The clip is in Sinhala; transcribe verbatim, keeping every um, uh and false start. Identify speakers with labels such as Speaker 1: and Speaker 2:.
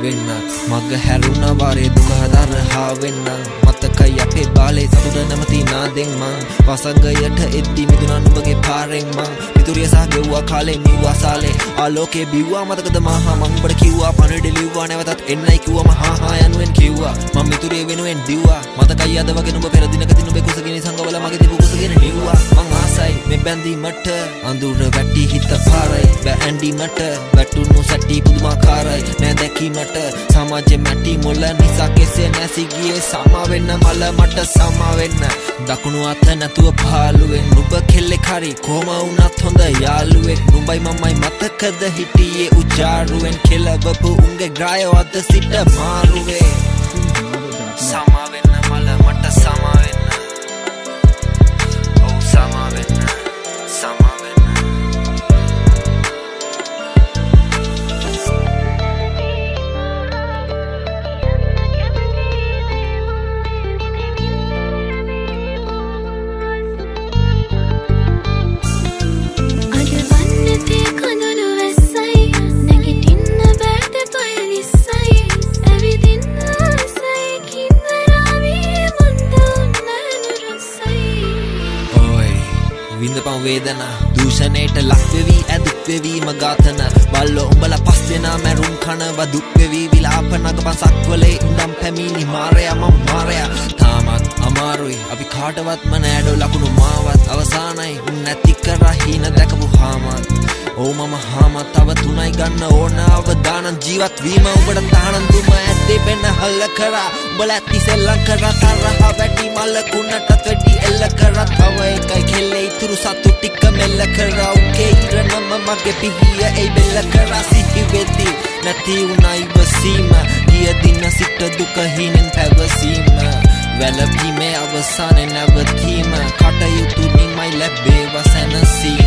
Speaker 1: වෙන්නත් මග හැරුණ වාරේ දුක හදරහා වෙන්න මතකයි අපේ බාලේ සතුට නැමති නාදෙන් මං වසංගයට එද්දි මිදුණා නුඹගේ පාරෙන් මං මිතුරිය සහ ගෙව්වා කාලේ නිව්වා සාලේ ආලෝකේ බිව්වා මතකද මහා මං උඹට කිව්වා පණිඩ ලිව්වා නැවතත් එන්නයි කිව්වා මහා හා යනුවෙන් කිව්වා මං මිතුරිය වෙනුවෙන් දිව්වා මතකයි අද වගේ නුඹ පෙර දිනකදී නුඹේ කුසගිනි සංගවල මගේ තිබු කුසගෙන නිව්වා මං ආසයි මේ බැඳීමට අඳුර වැටි හිත පාරයි බෑ ඇඬීමට වැටුණු සැටි පුදුමාකාරයි නෑ දැකීමට සමාජෙ මැටි මොළ නිසා කෙසේ නැසී ගියේ සමා වෙන්න මල මට සමා වෙන්න දකුණු අත නැතුව පාළුවෙන් නුඹ කෙල්ලෙක් හරි කොහම වුණත් හොඳ යාළුවෙක් නුඹයි මමයි මතකද හිටියේ උජාරුවෙන් කෙලවපු උන්ගේ ග්‍රායෝ අද සිට මාරුවේ සමා වෙන්න මල මට සමා වෙන්න ඔව් සමා වෙන්න සමා විඳපන් වේදනා දූෂණයට ලක්වෙවී ඇදුක් වෙවී මගාතන බල්ලෝ උඹලා පස් දෙනා මැරුම් කන බදුක් වෙවී විලාප නගපන් සක්වලේ ඉඳන් පැමිණි මාරයා මම මාරයා තාමත් අමාරුයි අපි කාටවත්ම නෑඩෝ ලකුණු මාවත් අවසානයි උන් නැති කරා හීන දැකපු හාමත් ඕ මම හාමත් තව තුනයි ගන්න ඕන අවදානම් ජීවත් වීම උඹට තානම් දුම ඇත්තේ වෙන්න හල්ල කරා උඹලා ඇති සෙල්ලම් කරා තරහ වැඩි මල කුණටත් වැඩි එල්ල කරා තව එකයි කෙල්ලේ ඉතුරු සතු ටික මෙල්ල කරා උගේ ඉරනම මගේ පිහිය ඒ බෙල්ල කරා සිහි වෙද්දි නැති උනා ඉවසීම ගිය දින සිට දුක හිනෙන් පැවසීම වැළපීමේ අවසානයේ නැවතීම කටයුතු නිමයි ලැබේවා සැනසීම